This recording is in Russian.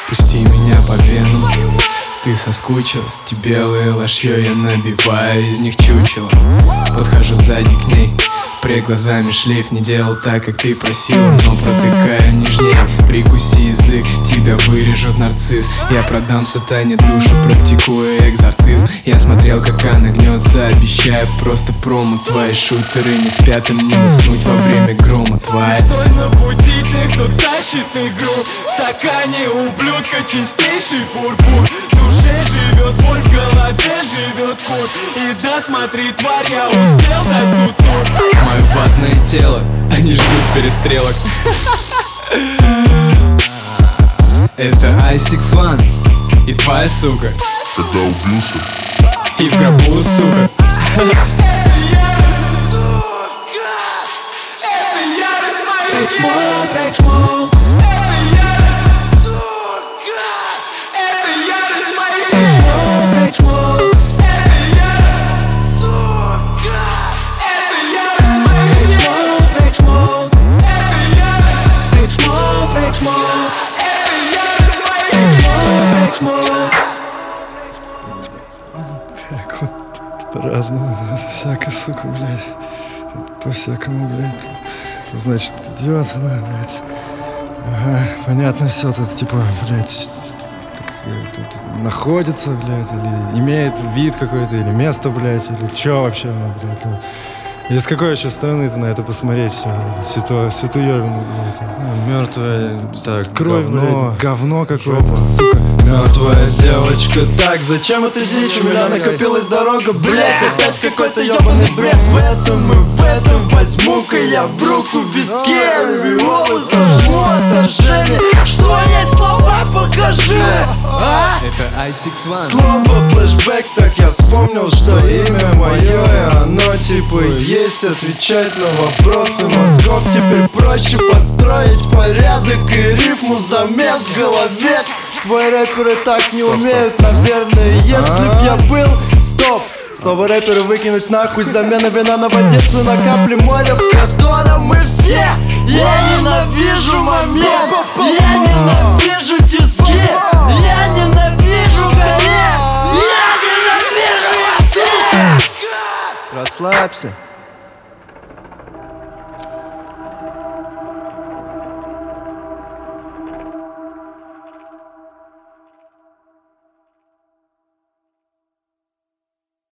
Пусти меня по венам. Ты соскучилась, тебе белое лошье я набиваю из них чучело. Подхожу сзади к ней, пред глазами шлейф. Не делал так, как ты просила, но протыкаю нежнее. Прикуси язык, тебя вырежет нарцисс. Я продам сатане душу, практикуя экзорцизм. Я смотрел, как она гнется, обещаю просто промо. Твои шутеры не спят, им не уснуть во время грома. Твоя стой на пути тех, кто тащит игру. В стакане ублюдка чистейший пурпур. В душе живет боль, в голове живет кут. И да, смотри, тварь, я успел дать тут тур. мое ватное тело, они ждут перестрелок. Это I61 и твоя сука. Когда убился, И в гробу, сука. Трек-шмол. Это ярость, сука. Это ярость моих трек-шмол. Это ярость, сука. Это ярость моих трек-шмол. Это ярость, трек-шмол. Это ярость моих трек-шмол. Так вот, по-разному, да, всяко, сука, блядь. По-всякому, блядь. Значит, идет она, блядь. Ага, понятно все, тут типа, блядь, тут находится, блядь, или имеет вид какой-то, или место, блядь, или чё вообще, ну, блядь, ну. И с какой еще стороны ты на это посмотреть все, ситуевину, блядь, Мертвая, так, кровь, говно. блядь, говно какое-то, сука. Мертвая девочка, так, зачем это дичь? У меня накопилась дорога, блядь, опять какой-то ебаный бред. В этом и в этом возьму-ка я в руку виски, виолы сожму отражение. Что есть слова, покажи! Это I61. Слово флешбэк, так я вспомнил, что имя мое, и оно типа есть. Отвечать на вопросы мозгов теперь проще построить порядок и рифму замес в голове. Твои рэперы так не умеют, наверное, если б я был. Стоп! Слово рэперы выкинуть нахуй, замена вина на водицу на капли моря, в котором мы все. Я ненавижу момент, я ненавижу тиски, я ненавижу горе, я ненавижу вас, сука! Расслабься.